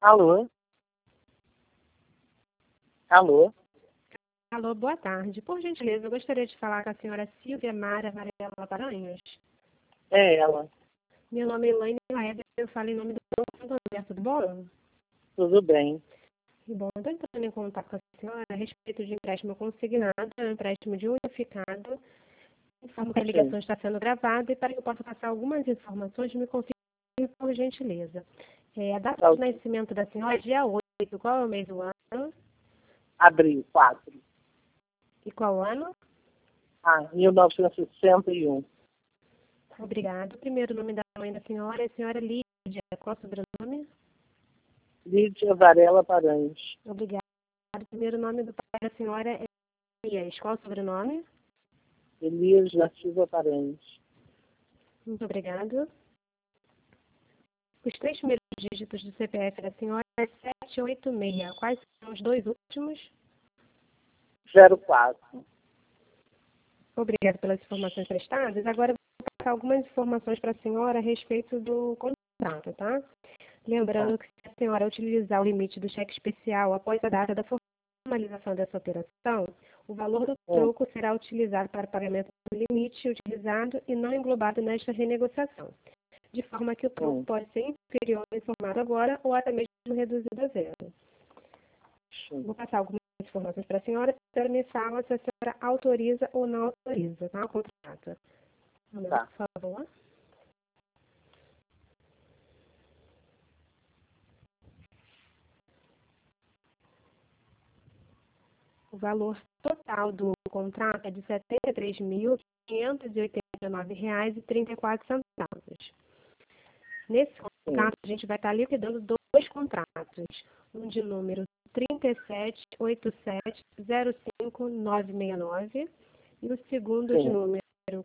Alô? Alô? Alô, boa tarde. Por gentileza, eu gostaria de falar com a senhora Silvia Mara Varela Paranhos. É ela. Meu nome é Elaine Laeder, eu falo em nome do Banco Santander, tudo bom? Tudo bem. Bom, estou entrando em contato com a senhora a respeito de empréstimo consignado, empréstimo de unificado. Informo que a ligação está sendo gravada e para que eu possa passar algumas informações, me confirme por gentileza. A data de nascimento da senhora é dia 8, qual é o mês do ano? Abril 4. E qual o ano? 1961. Obrigado. O primeiro nome da mãe da senhora é a senhora Lídia. Qual é o sobrenome? Lídia Varela Paranhos. Obrigada. O primeiro nome do pai da senhora é Elias. Qual é o sobrenome? Elias da Silva Paranhos. Muito obrigada. Os 3 primeiros dígitos do CPF da senhora é 786. Quais são os 2 últimos? 04. Obrigada pelas informações prestadas. Agora eu vou passar algumas informações para a senhora a respeito do contrato, tá? Lembrando que se a senhora utilizar o limite do cheque especial após a data da formalização dessa operação, o valor do troco será utilizado para pagamento do limite utilizado e não englobado nesta renegociação, de forma que o troco pode ser inferior ao informado agora ou até mesmo reduzido a zero. Vou passar algumas informações para a senhora me fala se a senhora autoriza ou não autoriza, tá? O contrato. Por favor. O valor total do contrato é de R$ 73.589,34. Nesse contrato, a gente vai estar liquidando 2 contratos. Um de número 3787059969 e o segundo de número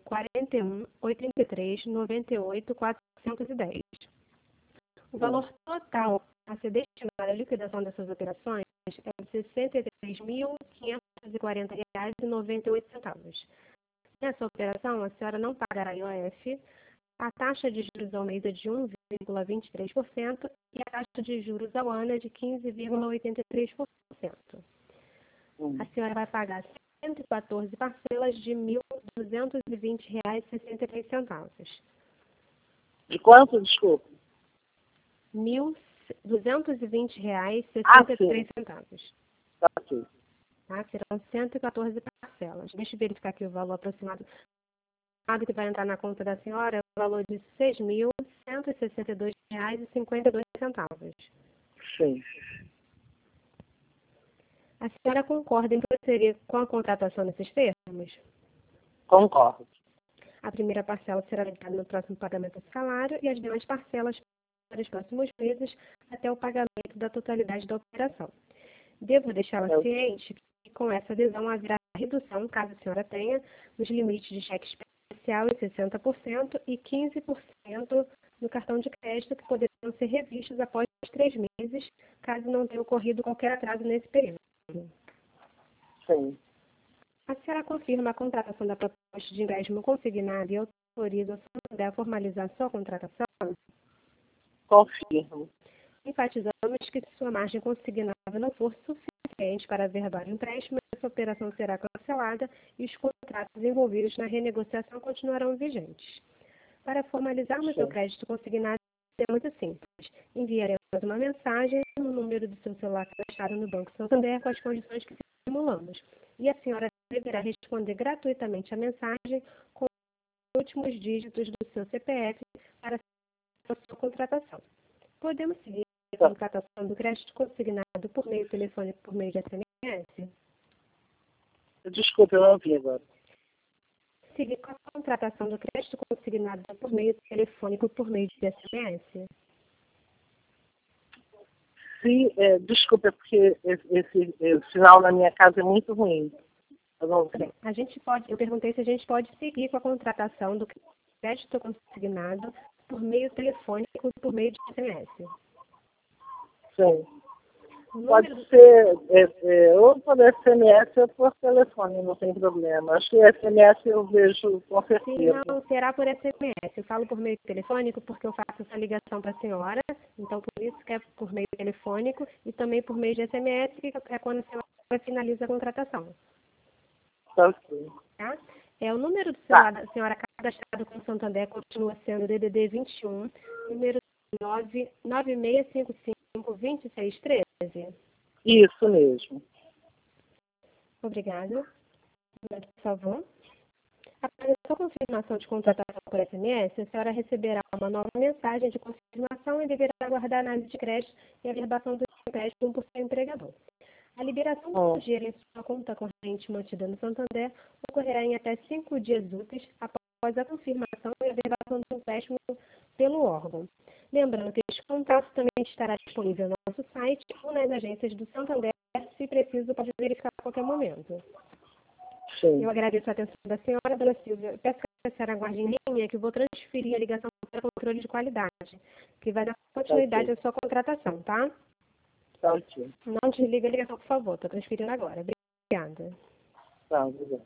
418398,410. O valor total a ser destinado à liquidação dessas operações é de R$ 63.540,98. Nessa operação, a senhora não pagará IOF, a taxa de juros ao mês é de 1,23% e a taxa de juros ao ano é de 15,83%. A senhora vai pagar 114 parcelas de R$ 1.220,63. De quanto, desculpa? R$ 1.220,63. Sim. Tá? Serão 114 parcelas. Deixa eu verificar aqui o valor aproximado que vai entrar na conta da senhora, é o valor de R$ 6.162,52. Sim. A senhora concorda em prosseguir com a contratação nesses termos? Concordo. A primeira parcela será ligada no próximo pagamento do salário e as demais parcelas para os próximos meses até o pagamento da totalidade da operação. Devo deixá-la ciente que com essa adesão haverá redução, caso a senhora tenha, nos limites de cheque especial em 60% e 15% no cartão de crédito, que poderão ser revistos após 3 meses, caso não tenha ocorrido qualquer atraso nesse período. Sim. A senhora confirma a contratação da proposta de empréstimo consignado e autoriza o Santander a formalizar sua contratação? Confirmo. Enfatizamos que se sua margem consignada não for suficiente para averbar o empréstimo, essa operação será cancelada e os contratos envolvidos na renegociação continuarão vigentes. Para formalizarmos seu crédito consignado, é muito simples. Enviaremos uma mensagem no número do seu celular cadastrado no Banco Santander com as condições que simulamos. E a senhora deverá responder gratuitamente a mensagem com os últimos dígitos do seu CPF para a sua contratação. Podemos seguir a contratação do crédito consignado por meio telefônico, por meio de SMS? Desculpa, eu não ouvi agora. Seguir com a contratação do crédito consignado por meio telefônico, por meio de SMS? Sim, desculpa, porque esse sinal na minha casa é muito ruim. Bem, eu perguntei se a gente pode seguir com a contratação do crédito consignado por meio telefônico, por meio de SMS. Sim. Pode ser ou por SMS ou por telefone, não tem problema. Acho que SMS eu vejo com certeza. Sim, não, será por SMS. Eu falo por meio telefônico porque eu faço essa ligação para a senhora, então por isso que é por meio telefônico e também por meio de SMS, que é quando a senhora finaliza a contratação. Tá ok. Tá? O número do celular da senhora cadastrado com o Santander continua sendo DDD 21, número 9655-2613. Isso mesmo. Obrigada. Por favor. Após a sua confirmação de contratação por SMS, a senhora receberá uma nova mensagem de confirmação e deverá aguardar a análise de crédito e a verbação do empréstimo por seu empregador. A liberação do dinheiro em sua conta corrente mantida no Santander ocorrerá em até 5 dias úteis após a confirmação e a verbação do empréstimo pelo órgão. Lembrando que este contato também estará disponível no nosso site ou nas agências do Santander, se preciso, pode verificar a qualquer momento. Sim. Eu agradeço a atenção da senhora, dona Silvia. Peço que a senhora aguarde em linha, que eu vou transferir a ligação para controle de qualidade, que vai dar continuidade à sua contratação, tá? Tá ok. Não desliga a ligação, por favor. Estou transferindo agora. Obrigada. Tá, obrigado.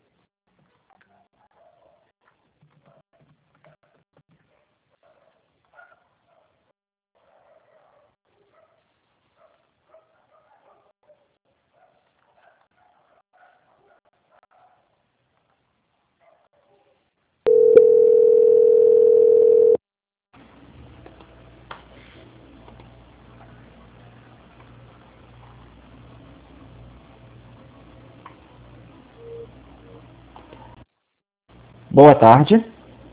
Boa tarde.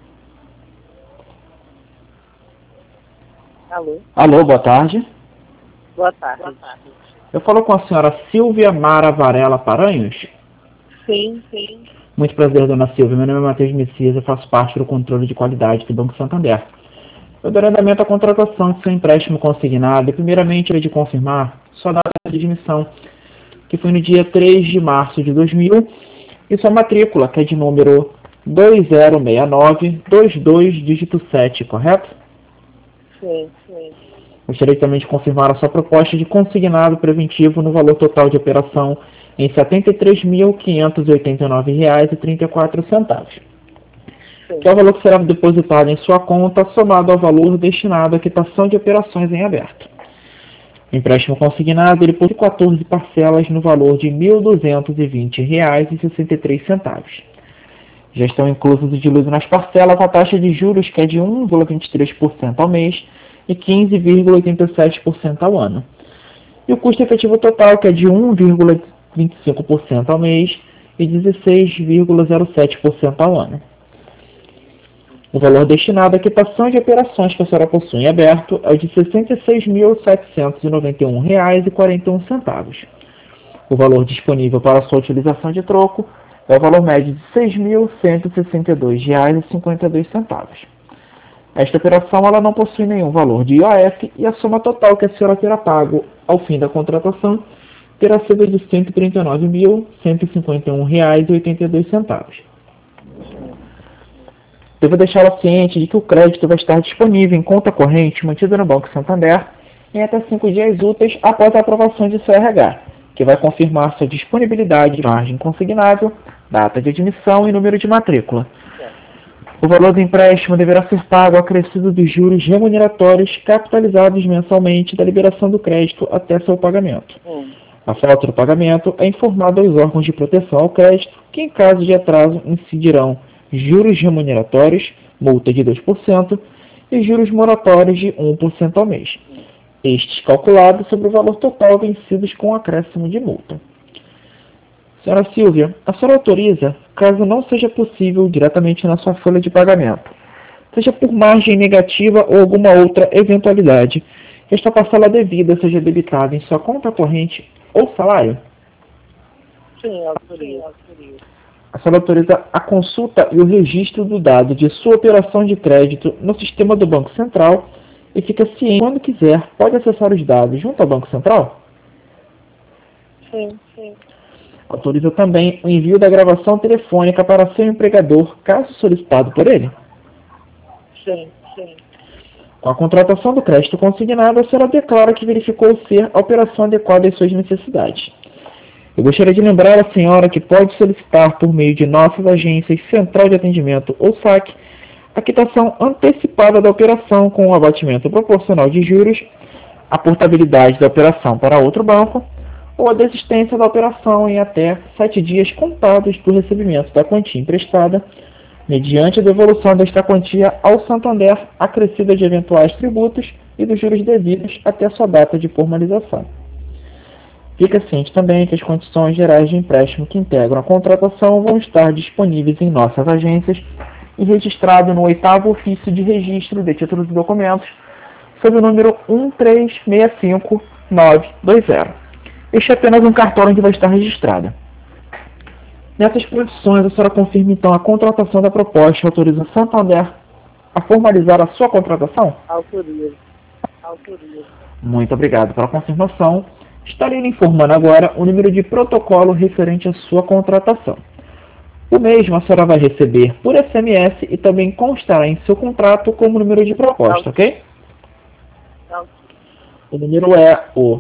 Alô? Alô, boa tarde. Boa tarde. Eu falo com a senhora Silvia Mara Varela Paranhos. Sim, sim. Muito prazer, dona Silvia. Meu nome é Matheus Messias, eu faço parte do controle de qualidade do Banco Santander. Eu dou andamento à contratação de seu empréstimo consignado e, primeiramente, eu de confirmar sua data de admissão, que foi no dia 3 de março de 2000, e sua matrícula, que é de número 2069-22, dígito 7, correto? Sim, sim. Gostaria também de confirmar a sua proposta de consignado preventivo no valor total de operação em R$ 73.589,34, que é o valor que será depositado em sua conta, somado ao valor destinado à quitação de operações em aberto. O empréstimo consignado ele possui 14 parcelas no valor de R$ 1.220,63. Já estão inclusos e diluídos nas parcelas a taxa de juros, que é de 1,23% ao mês e 15,87% ao ano. E o custo efetivo total, que é de 1,25% ao mês e 16,07% ao ano. O valor destinado à quitação de operações que a senhora possui em aberto é de R$ 66.791,41. O valor disponível para sua utilização de troco é o valor médio de R$ 6.162,52. Esta operação ela não possui nenhum valor de IOF e a soma total que a senhora terá pago ao fim da contratação terá sido de R$ 139.151,82. Devo deixá-la ciente de que o crédito vai estar disponível em conta corrente mantida no Banco Santander em até 5 dias úteis após a aprovação de seu RH, que vai confirmar sua disponibilidade de margem consignável, data de admissão e número de matrícula. O valor do empréstimo deverá ser pago acrescido dos juros remuneratórios capitalizados mensalmente da liberação do crédito até seu pagamento. A falta do pagamento é informada aos órgãos de proteção ao crédito, que em caso de atraso incidirão juros remuneratórios, multa de 2%, e juros moratórios de 1% ao mês. Estes calculados sobre o valor total vencidos com acréscimo de multa. Senhora Silvia, a senhora autoriza, caso não seja possível diretamente na sua folha de pagamento, seja por margem negativa ou alguma outra eventualidade, que esta parcela devida seja debitada em sua conta corrente ou salário? Sim, autorizo. A senhora autoriza a consulta e o registro do dado de sua operação de crédito no sistema do Banco Central e fica ciente, quando quiser, pode acessar os dados junto ao Banco Central? Sim, sim. Autoriza também o envio da gravação telefônica para seu empregador, caso solicitado por ele? Sim, sim. Com a contratação do crédito consignado, a senhora declara que verificou ser a operação adequada às suas necessidades. Eu gostaria de lembrar à senhora que pode solicitar por meio de nossas agências Central de Atendimento ou SAC a quitação antecipada da operação com o abatimento proporcional de juros, a portabilidade da operação para outro banco ou a desistência da operação em até 7 dias contados do recebimento da quantia emprestada, mediante a devolução desta quantia ao Santander acrescida de eventuais tributos e dos juros devidos até sua data de formalização. Fica ciente também que as condições gerais de empréstimo que integram a contratação vão estar disponíveis em nossas agências e registrado no 8º ofício de registro de títulos e documentos, sob o número 1365920. Este é apenas um cartório onde vai estar registrada. Nessas condições, a senhora confirma então a contratação da proposta e autoriza o Santander a formalizar a sua contratação? Autorizo. Autorizo. Muito obrigado pela confirmação. Estarei lhe informando agora o número de protocolo referente à sua contratação. O mesmo a senhora vai receber por SMS e também constará em seu contrato como número de proposta, ok? O número é o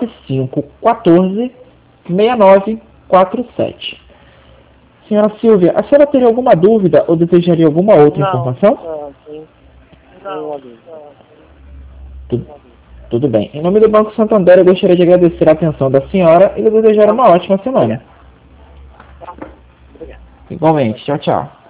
9514-6947. Senhora Silvia, a senhora teria alguma dúvida ou desejaria alguma outra informação? Não. Tudo bem. Em nome do Banco Santander, eu gostaria de agradecer a atenção da senhora e lhe desejar uma ótima semana. Igualmente. Tchau, tchau.